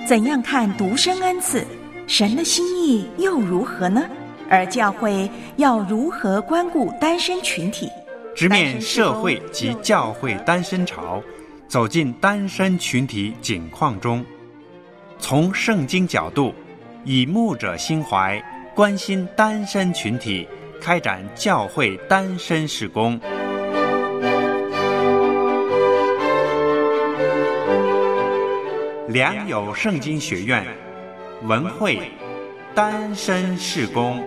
怎样看独生恩赐？神的心意又如何呢？而教会要如何关顾单身群体？ 直面社会及教会单身潮，走进单身群体景况中，从圣经角度，以牧者心怀，关心单身群体，开展教会单身事工。良友圣经学院文会单身事工。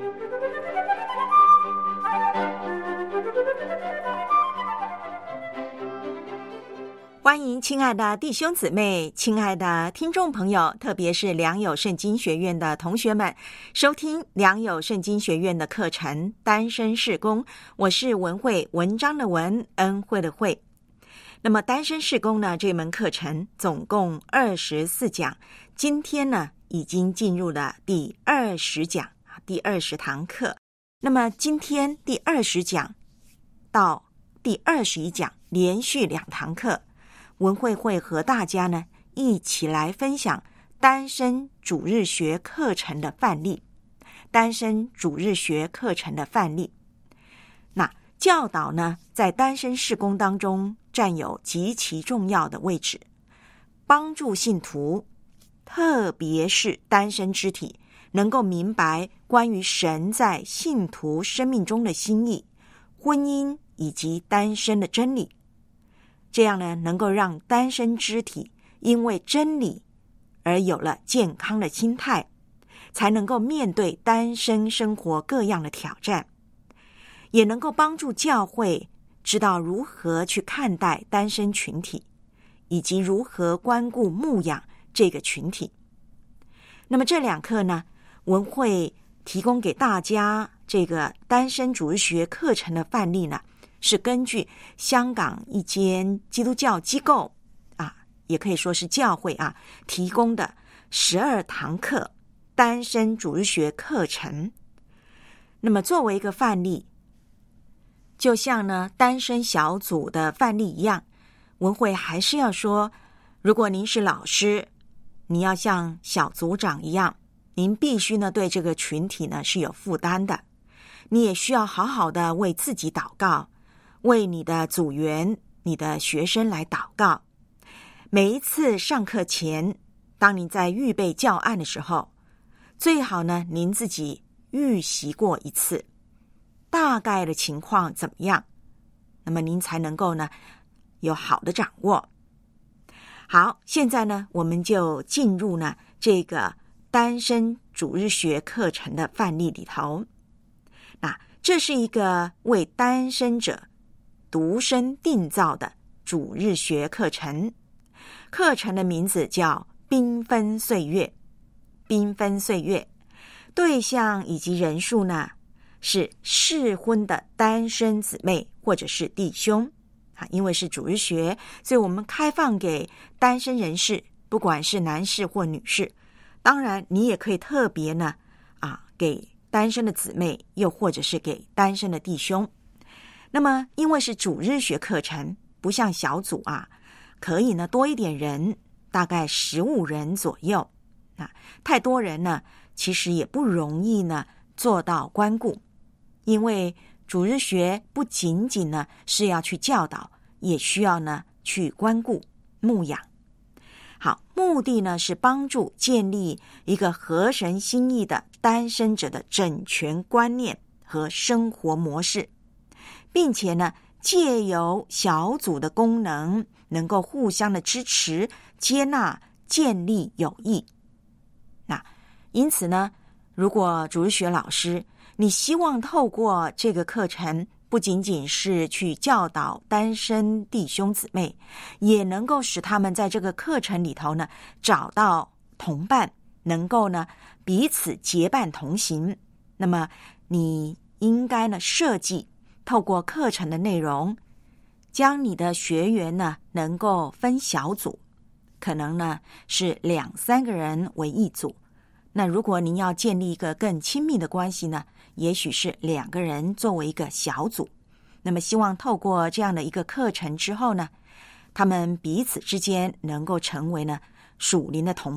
欢迎亲爱的弟兄姊妹，亲爱的听众朋友，特别是良友圣经学院的同学们，收听良友圣经学院的课程单身事工。我是文慧，文章的文，恩惠的惠。那么单身事工呢，这门课程总共24讲，今天呢已经进入了第20讲，第20堂课。那么今天第20讲到第21讲连续2堂课，文慧会和大家呢一起来分享单身主日学课程的范例。单身主日学课程的范例，那教导呢在单身事工当中占有极其重要的位置，帮助信徒，特别是单身肢体，能够明白关于神在信徒生命中的心意、婚姻以及单身的真理。这样呢，能够让单身肢体因为真理而有了健康的心态，才能够面对单身生活各样的挑战，也能够帮助教会知道如何去看待单身群体，以及如何关顾牧养这个群体。那么这2课呢，文会提供给大家这个单身主日学课程的范例呢，是根据香港一间基督教机构也可以说是教会提供的12堂课单身主日学课程。那么作为一个范例，就像呢单身小组的范例一样，文会还是要说，如果您是老师，你要像小组长一样，您必须呢对这个群体呢是有负担的，你也需要好好的为自己祷告，为你的组员、你的学生来祷告。每一次上课前，当你在预备教案的时候，最好呢您自己预习过一次，大概的情况怎么样，那么您才能够呢有好的掌握。好，现在呢我们就进入呢这个单身主日学课程的范例里头。那这是一个为单身者独身定造的主日学课程，课程的名字叫缤纷岁月。缤纷岁月，对象以及人数呢是适婚的单身姊妹或者是弟兄因为是主日学，所以我们开放给单身人士，不管是男士或女士。当然你也可以特别呢给单身的姊妹，又或者是给单身的弟兄。那么因为是主日学课程，不像小组可以呢多一点人，大概15人左右太多人呢其实也不容易呢做到关顾，因为主日学不仅仅呢是要去教导，也需要呢去关顾牧养。好，目的呢是帮助建立一个合神心意的单身者的整全观念和生活模式，并且呢借由小组的功能，能够互相的支持、接纳、建立友谊。那因此呢，如果主日学老师你希望透过这个课程，不仅仅是去教导单身弟兄姊妹，也能够使他们在这个课程里头呢找到同伴，能够呢彼此结伴同行。那么你应该呢设计透过课程的内容，将你的学员呢能够分小组，可能呢是2-3个人为一组。那如果您要建立一个更亲密的关系呢，也许是2个人作为一个小组。那么希望透过这样的一个课程之后呢，他们彼此之间能够成为呢属灵的同伴，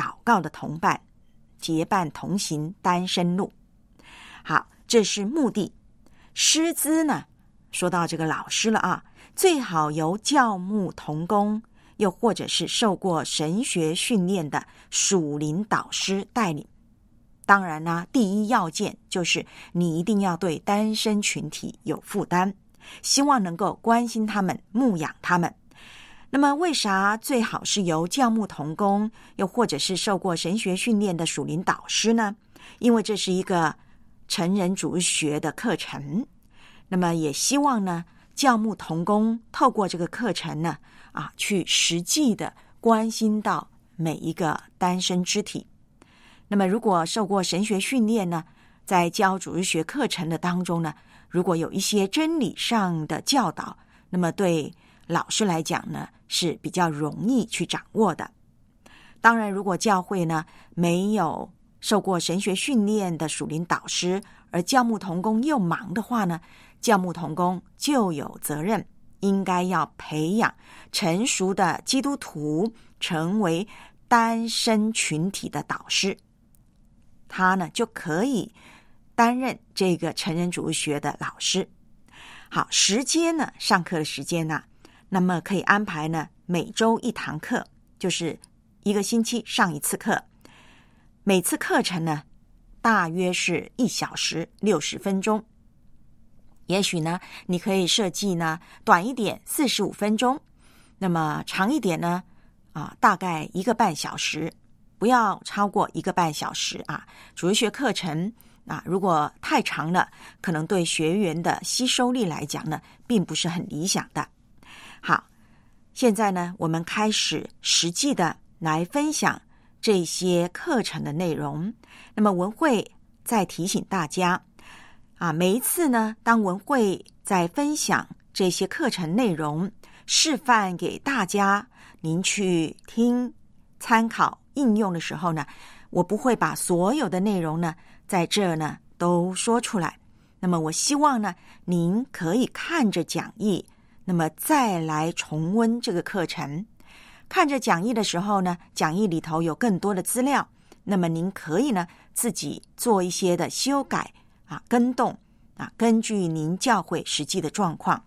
祷告的同伴，结伴同行单身路。好，这是目的。师资呢，说到这个老师了啊，最好由教牧同工，又或者是受过神学训练的属灵导师带领。当然呢，第一要件就是你一定要对单身群体有负担，希望能够关心他们，牧养他们。那么为啥最好是由教牧同工，又或者是受过神学训练的属灵导师呢？因为这是一个成人主日学的课程，那么也希望呢，教牧同工透过这个课程呢，去实际的关心到每一个单身肢体。那么如果受过神学训练呢，在教主日学课程的当中呢，如果有一些真理上的教导，那么对老师来讲呢，是比较容易去掌握的。当然，如果教会呢没有受过神学训练的属灵导师，而教牧同工又忙的话呢，教牧同工就有责任，应该要培养成熟的基督徒成为单身群体的导师，他呢就可以担任这个成人主日学的老师。好，时间呢，上课的时间呢，那么可以安排呢每周一堂课，就是一个星期上一次课，每次课程呢大约是1小时60分钟。也许呢你可以设计呢短一点45分钟，那么长一点呢大概1个半小时，不要超过1个半小时啊。主日学课程如果太长了，可能对学员的吸收力来讲呢并不是很理想的。好，现在呢我们开始实际的来分享这些课程的内容。那么文慧再提醒大家每一次呢，当文慧在分享这些课程内容，示范给大家您去听、参考、应用的时候呢，我不会把所有的内容呢在这呢都说出来。那么我希望呢您可以看着讲义，那么再来重温这个课程。看着讲义的时候呢，讲义里头有更多的资料，那么您可以呢自己做一些的修改更动根据您教会实际的状况。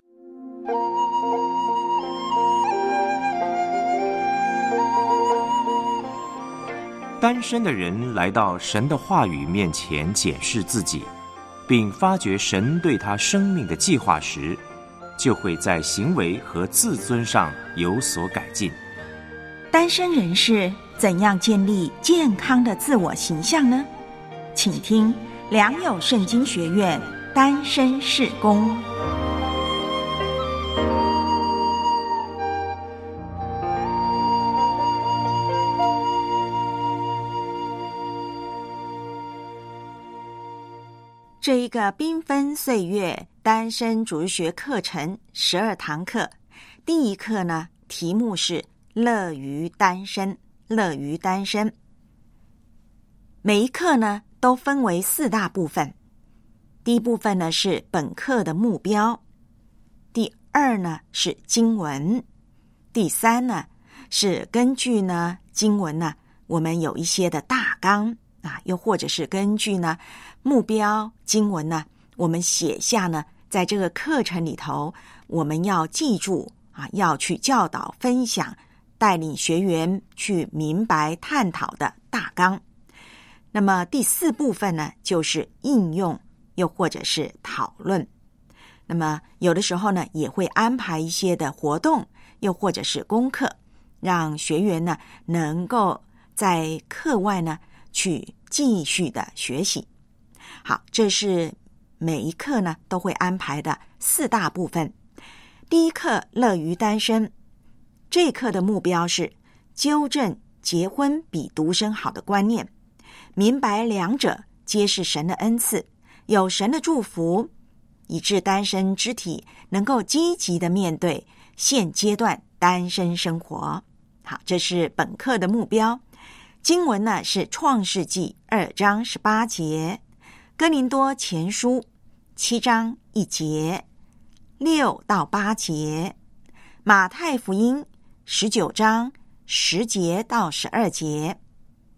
单身的人来到神的话语面前检视自己，并发觉神对他生命的计划时，就会在行为和自尊上有所改进。 单身人士怎样建立健康的自我形象呢？请听良友圣经学院单身事工。这一个缤纷岁月单身主日学课程12堂课，第一课呢，题目是乐于单身。乐于单身，每一课呢都分为4大部分。第一部分呢是本课的目标，第2呢是经文，第3呢是根据呢经文呢我们有一些的大纲又或者是根据呢目标经文呢我们写下呢在这个课程里头我们要记住要去教导分享，带领学员去明白探讨的大纲。那么第4部分呢就是应用又或者是讨论。那么有的时候呢也会安排一些的活动又或者是功课，让学员呢能够在课外呢去继续的学习。好，这是每一课呢都会安排的4大部分。第一课乐于单身，这一课的目标是纠正结婚比独身好的观念，明白两者皆是神的恩赐，有神的祝福，以致单身肢体能够积极的面对现阶段单身生活。好，这是本课的目标。经文呢是创世纪2章18节，哥林多前书7章1节6到8节，马太福音19章10节到12节，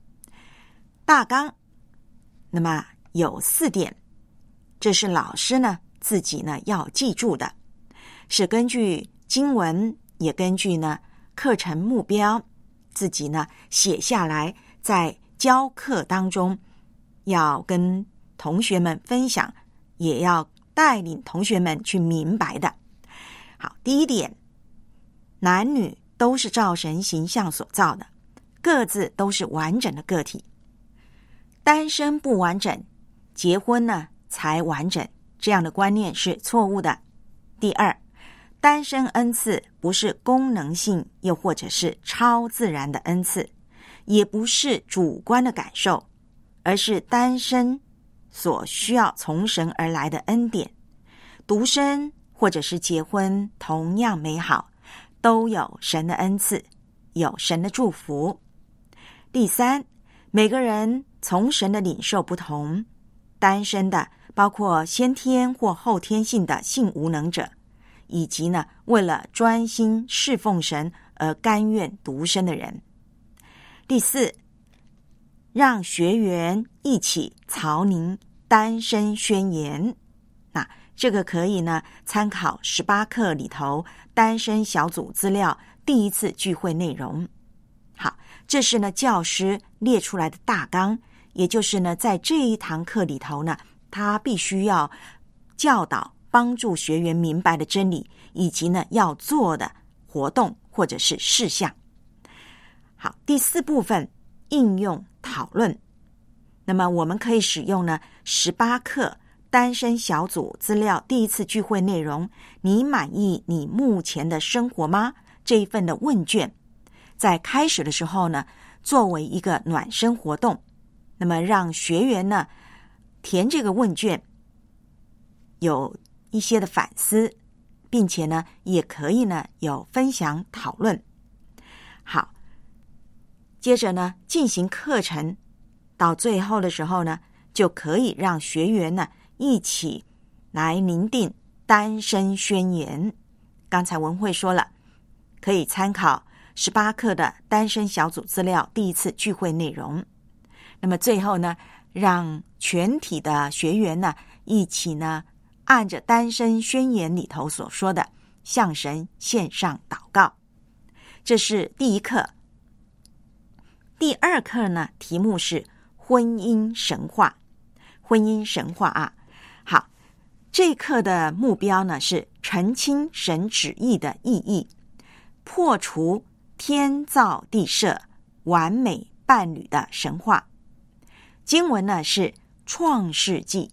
大纲，那么有4点，这是老师呢自己呢要记住的，是根据经文，也根据呢课程目标，自己呢写下来，在教课当中要跟同学们分享，也要带领同学们去明白的。好，第1点，男女都是照神形象所造的，各自都是完整的个体，单身不完整，结婚呢才完整，这样的观念是错误的。第2，单身恩赐不是功能性又或者是超自然的恩赐，也不是主观的感受，而是单身所需要从神而来的恩典。独身或者是结婚同样美好，都有神的恩赐，有神的祝福。第3，每个人从神的领受不同，单身的包括先天或后天性的性无能者，以及呢为了专心侍奉神而甘愿独身的人。第4，让学员一起草拟单身宣言。那这个可以呢参考18课里头单身小组资料第1次聚会内容。好，这是呢教师列出来的大纲，也就是呢在这一堂课里头呢，他必须要教导帮助学员明白的真理，以及呢要做的活动或者是事项。好，第4部分应用讨论。那么我们可以使用呢18课单身小组资料第1次聚会内容，你满意你目前的生活吗？这一份的问卷，在开始的时候呢，作为一个暖身活动，那么让学员呢填这个问卷，有一些的反思，并且呢也可以呢有分享讨论。好，接着呢进行课程，到最后的时候呢，就可以让学员呢一起来拟定单身宣言。刚才文慧说了，可以参考18课的单身小组资料第1次聚会内容。那么最后呢，让全体的学员呢一起呢按着单身宣言里头所说的向神献上祷告。这是第1课。第2课呢，题目是婚姻神话。婚姻神话啊，好，这一课的目标呢是澄清神旨意的意义，破除天造地设完美伴侣的神话。经文呢是创世纪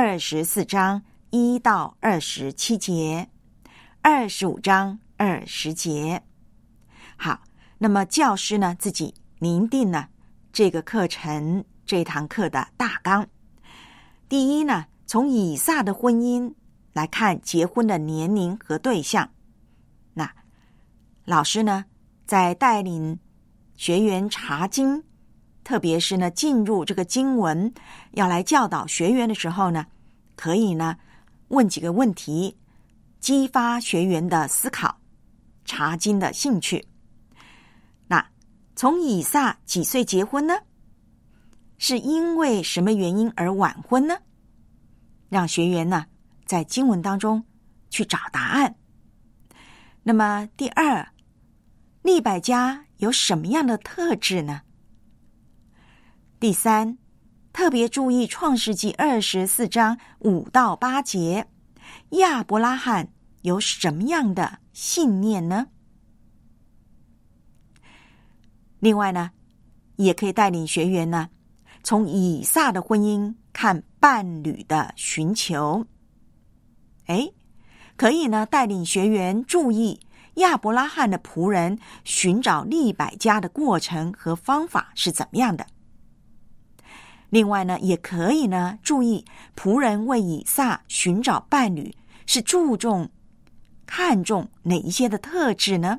24章1到27节，25章20节。好，那么教师呢自己拟定了这个课程这堂课的大纲。第1呢，从以撒的婚姻来看结婚的年龄和对象。那老师呢在带领学员查经，特别是呢进入这个经文要来教导学员的时候呢，可以呢问几个问题，激发学员的思考，查经的兴趣。那从以撒几岁结婚呢？是因为什么原因而晚婚呢？让学员呢在经文当中去找答案。那么第2，利百加有什么样的特质呢？第3，特别注意创世纪24章5到8节，亚伯拉罕有什么样的信念呢？另外呢，也可以带领学员呢从以撒的婚姻看伴侣的寻求。可以呢带领学员注意亚伯拉罕的仆人寻找利百加的过程和方法是怎么样的。另外呢，也可以呢注意仆人为以撒寻找伴侣是看重哪一些的特质呢？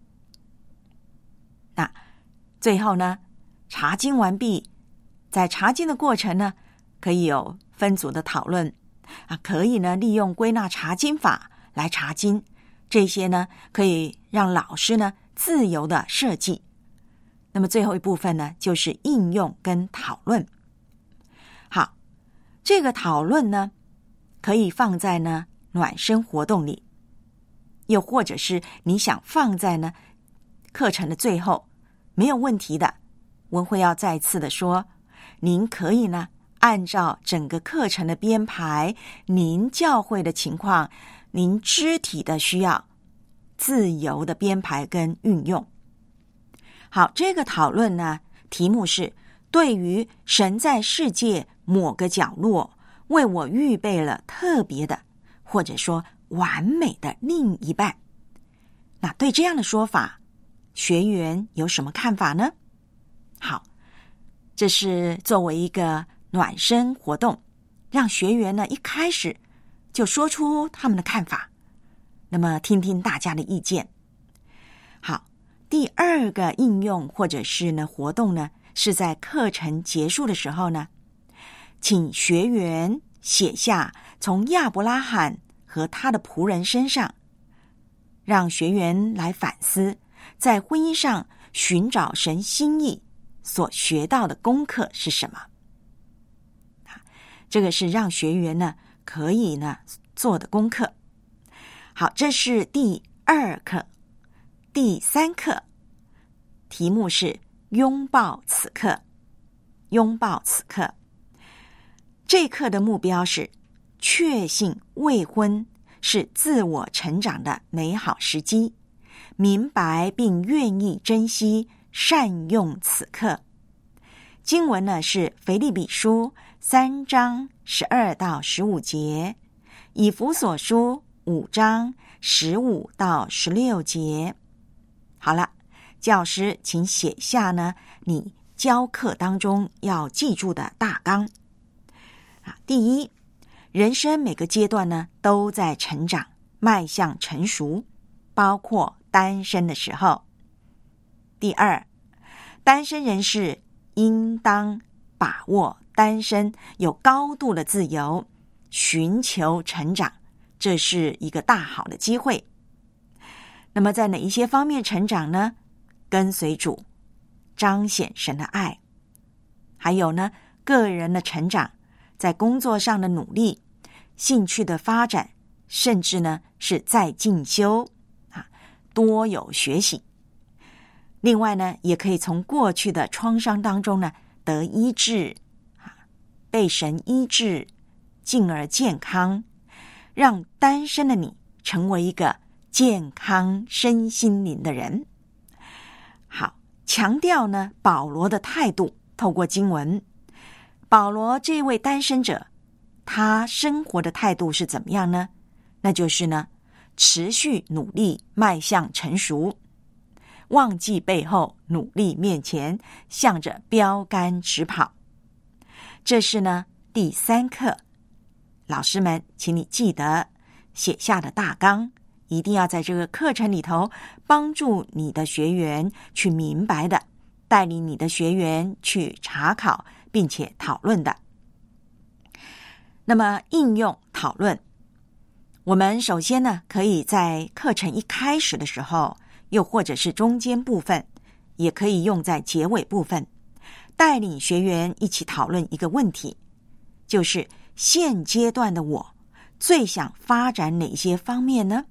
那最后呢，查经完毕，在查经的过程呢，可以有分组的讨论可以呢利用归纳查经法来查经，这些呢可以让老师呢自由的设计。 那么最后一部分呢，就是应用跟讨论。好，这个讨论呢，可以放在呢暖身活动里，又或者是你想放在呢课程的最后，没有问题的。文慧要再次的说，您可以呢按照整个课程的编排，您教会的情况，您肢体的需要，自由的编排跟运用。好，这个讨论呢，题目是对于神在世界某个角落为我预备了特别的，或者说完美的另一半。那对这样的说法，学员有什么看法呢？好，这是作为一个暖身活动，让学员呢一开始就说出他们的看法，那么听听大家的意见。好，第二个应用或者是呢活动呢，是在课程结束的时候呢，请学员写下从亚伯拉罕和他的仆人身上，让学员来反思在婚姻上寻找神心意所学到的功课是什么。这个是让学员呢可以呢做的功课。好，这是第二课。第三课题目是拥抱此刻。拥抱此刻，这课的目标是确信未婚是自我成长的美好时机，明白并愿意珍惜善用此刻。经文呢是腓立比书3章12到15节，以弗所书5章15到16节。好了，教师请写下呢你教课当中要记住的大纲。第一，人生每个阶段呢都在成长，迈向成熟，包括单身的时候。第二，单身人士应当把握单身有高度的自由，寻求成长，这是一个大好的机会。那么在哪一些方面成长呢？跟随主，彰显神的爱，还有呢个人的成长，在工作上的努力，兴趣的发展，甚至呢是在进修多有学习。另外呢，也可以从过去的创伤当中呢得医治，被神医治，进而健康，让单身的你成为一个健康身心灵的人。好，强调呢保罗的态度，透过经文，保罗这位单身者，他生活的态度是怎么样呢？那就是呢持续努力迈向成熟，忘记背后，努力面前，向着标杆直跑。这是呢第三课，老师们请你记得写下的大纲，一定要在这个课程里头帮助你的学员去明白的，带领你的学员去查考并且讨论的。那么应用讨论，我们首先呢可以在课程一开始的时候，又或者是中间部分，也可以用在结尾部分，带领学员一起讨论一个问题，就是现阶段的我最想发展哪些方面呢？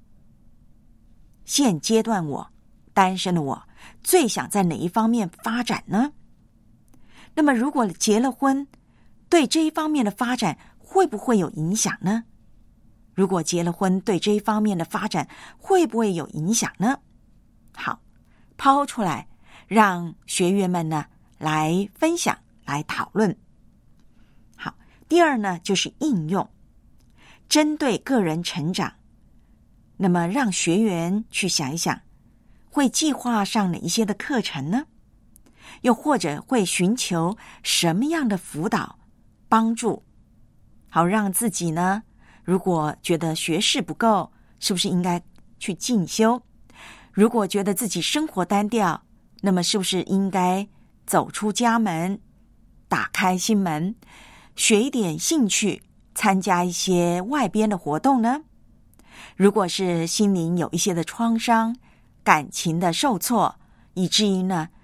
现阶段我，单身的我，最想在哪一方面发展呢？那么如果结了婚，对这一方面的发展会不会有影响呢？如果结了婚，对这一方面的发展会不会有影响呢？好，抛出来，让学员们呢来分享，来讨论。好，第二呢就是应用，针对个人成长，那么让学员去想一想，会计划上哪一些的课程呢？又或者会寻求什么样的辅导帮助，好让自己呢，如果觉得学识不够，是不是应该去进修？如果觉得自己生活单调，那么是不是应该走出家门，打开心门，学一点兴趣，参加一些外边的活动呢？如果是心灵有一些的创伤，感情的受挫，以至于呢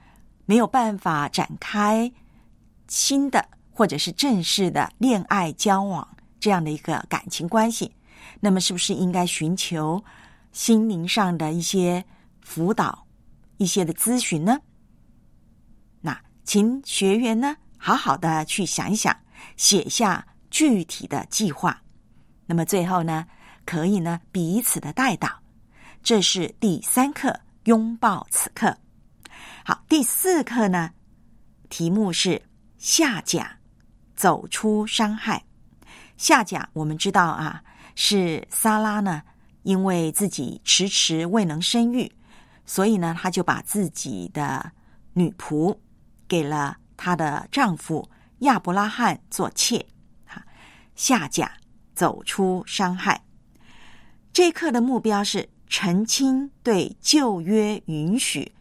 没有办法展开新的或者是正式的恋爱交往这样的一个感情关系，那么是不是应该寻求心灵上的一些辅导，一些的咨询呢？那请学员呢好好的去想一想，写下具体的计划。那么最后呢，可以呢彼此的带导。这是第3课，拥抱此刻。好，第4课呢，题目是下甲，走出伤害。下甲我们知道啊，是撒拉呢因为自己迟迟未能生育，所以呢她就把自己的女仆给了她的丈夫亚伯拉罕做妾。下甲，走出伤害。这一课的目标是澄清对旧约允许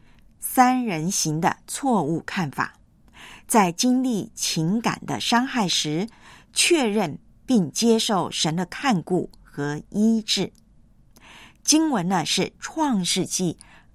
3人行的错误看法，在经历情感的伤害时，确认并接受神的看顾和医治。经文呢是创世纪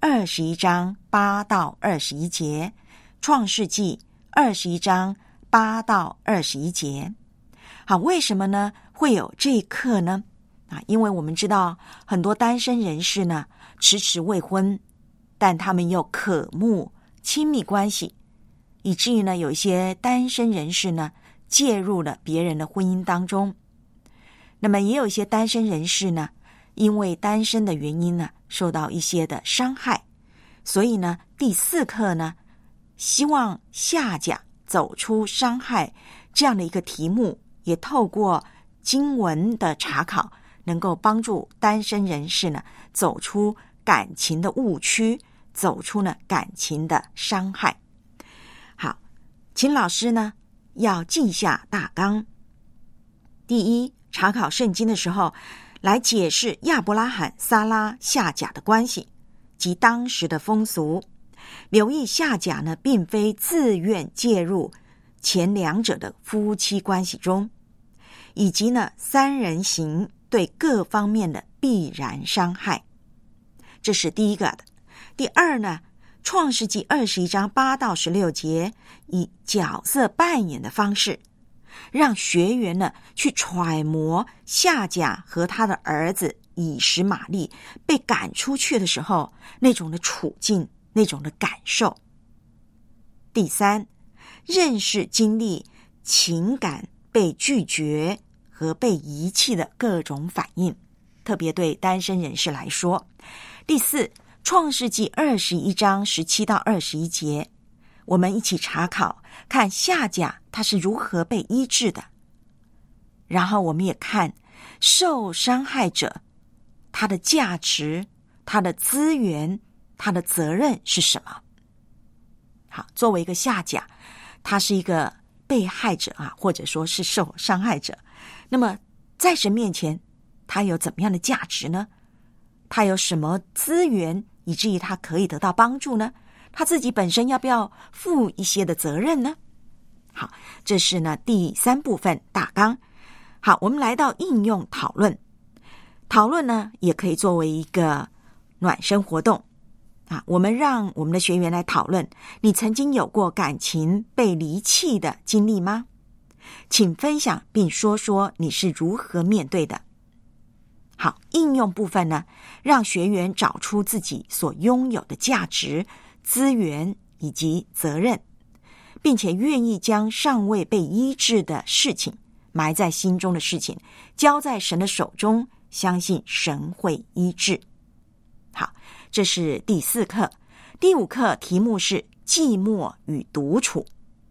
21章8到21节，创世纪21章8到21节。好，为什么呢会有这一课呢？因为我们知道很多单身人士呢迟迟未婚，但他们又渴慕亲密关系，以至于呢有一些单身人士呢介入了别人的婚姻当中。那么也有一些单身人士呢因为单身的原因呢受到一些的伤害，所以呢第4课呢希望下甲走出伤害这样的一个题目，也透过经文的查考，能够帮助单身人士呢走出感情的误区，走出呢感情的伤害。好，请老师呢要记下大纲。第一，查考圣经的时候，来解释亚伯拉罕、撒拉、夏甲的关系及当时的风俗。留意夏甲呢并非自愿介入前2者的夫妻关系中，以及呢3人行对各方面的必然伤害。这是第一个的。第二呢，创世纪21章8到16节，以角色扮演的方式，让学员呢去揣摩夏甲和他的儿子以实玛利被赶出去的时候那种的处境，那种的感受。第三，认识经历情感被拒绝和被遗弃的各种反应，特别对单身人士来说。第四，创世纪21章17到21节，我们一起查考，看夏甲他是如何被医治的。然后我们也看受伤害者他的价值、他的资源、他的责任是什么。好，作为一个夏甲，他是一个被害者啊，或者说是受伤害者。那么在神面前，他有怎么样的价值呢？他有什么资源以至于他可以得到帮助呢？他自己本身要不要负一些的责任呢？好，这是呢第3部分大纲。好，我们来到应用讨论。讨论呢也可以作为一个暖身活动啊，我们让我们的学员来讨论，你曾经有过感情被离弃的经历吗？请分享并说说你是如何面对的。好，应用部分呢，让学员找出自己所拥有的价值、资源以及责任，并且愿意将尚未被医治的事情、埋在心中的事情交在神的手中，相信神会医治。好，这是第4课。第5课题目是寂寞与独处。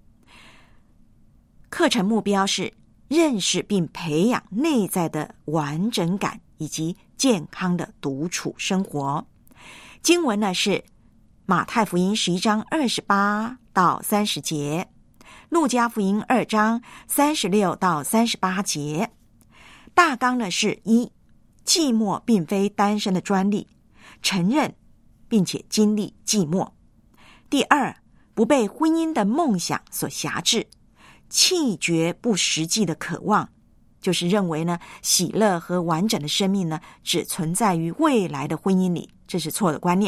课程目标是认识并培养内在的完整感以及健康的独处生活。经文呢是马太福音11章28到30节，路加福音2章36到38节。大纲呢是1，寂寞并非单身的专利，承认并且经历寂寞。第2，不被婚姻的梦想所辖制，弃绝不实际的渴望，就是认为呢喜乐和完整的生命呢只存在于未来的婚姻里，这是错的观念。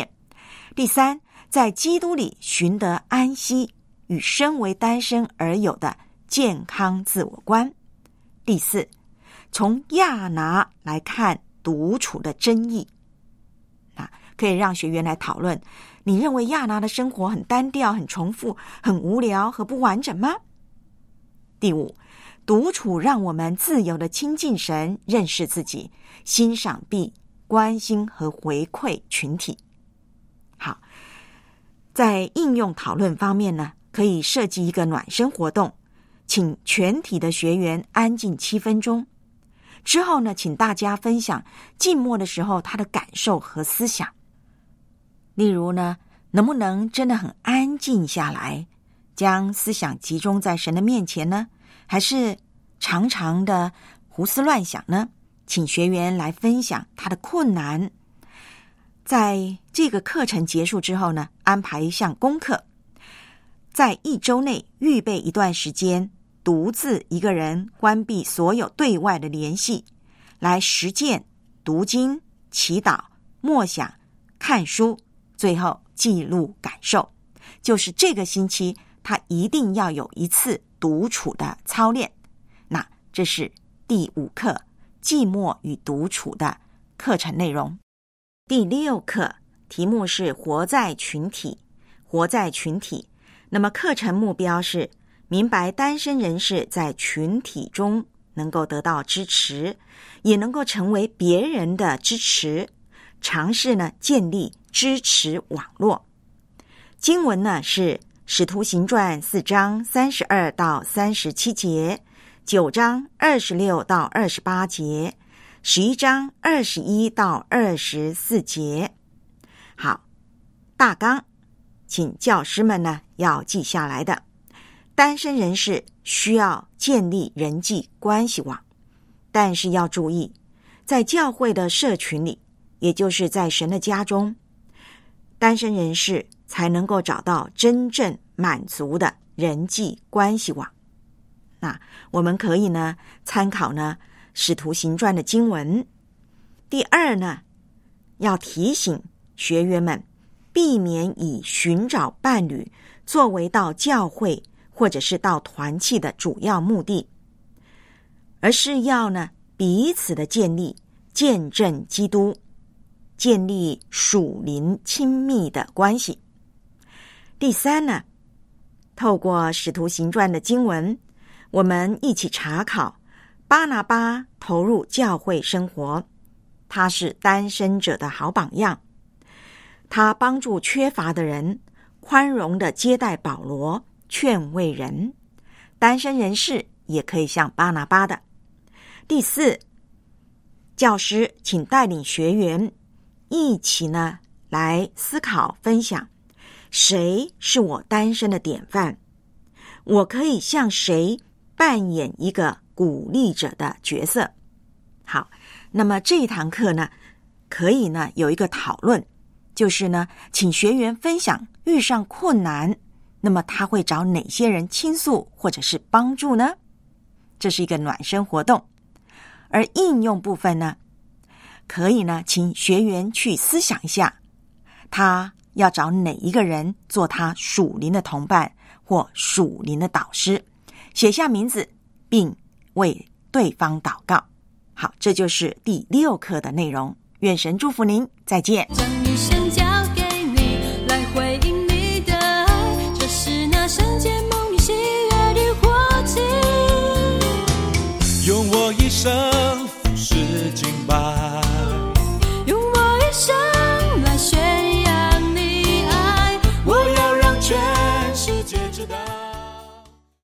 第三，在基督里寻得安息，与身为单身而有的健康自我观。第四，从亚拿来看独处的真义。可以让学员来讨论，你认为亚拿的生活很单调、很重复、很无聊和不完整吗？第五，独处让我们自由的亲近神，认识自己，欣赏并关心和回馈群体。好，在应用讨论方面呢，可以设计一个暖身活动，请全体的学员安静7分钟。之后呢，请大家分享静默的时候他的感受和思想。例如呢，能不能真的很安静下来，将思想集中在神的面前呢？还是常常的胡思乱想呢？请学员来分享他的困难。在这个课程结束之后呢，安排一项功课，在1周内预备一段时间，独自一个人关闭所有对外的联系，来实践读经、祈祷、默想、看书，最后记录感受。就是这个星期他一定要有一次独处的操练。那这是第5课寂寞与独处的课程内容。第6课题目是活在群体。活在群体，那么课程目标是明白单身人士在群体中能够得到支持，也能够成为别人的支持，尝试呢建立支持网络。经文呢是使徒行传4章32到37节，9章26到28节，11章21到24节。好，大纲请教师们呢要记下来的。单身人士需要建立人际关系网，但是要注意，在教会的社群里，也就是在神的家中，单身人士才能够找到真正满足的人际关系网。那我们可以呢参考呢使徒行传的经文。第二呢，要提醒学员们避免以寻找伴侣作为到教会或者是到团契的主要目的，而是要呢彼此的建立见证基督，建立属灵亲密的关系。第三呢，透过使徒行传的经文，我们一起查考巴拿巴投入教会生活，他是单身者的好榜样，他帮助缺乏的人，宽容地接待保罗，劝慰人。单身人士也可以像巴拿巴的。第四，教师请带领学员一起呢来思考分享，谁是我单身的典范？我可以向谁扮演一个鼓励者的角色？好，那么这一堂课呢，可以呢有一个讨论，就是呢，请学员分享遇上困难，那么他会找哪些人倾诉或者是帮助呢？这是一个暖身活动。而应用部分呢，可以呢，请学员去思想一下，他要找哪一个人做他属灵的同伴或属灵的导师，写下名字并为对方祷告。好，这就是第6课的内容。愿神祝福您，再见。 将一生交给你来回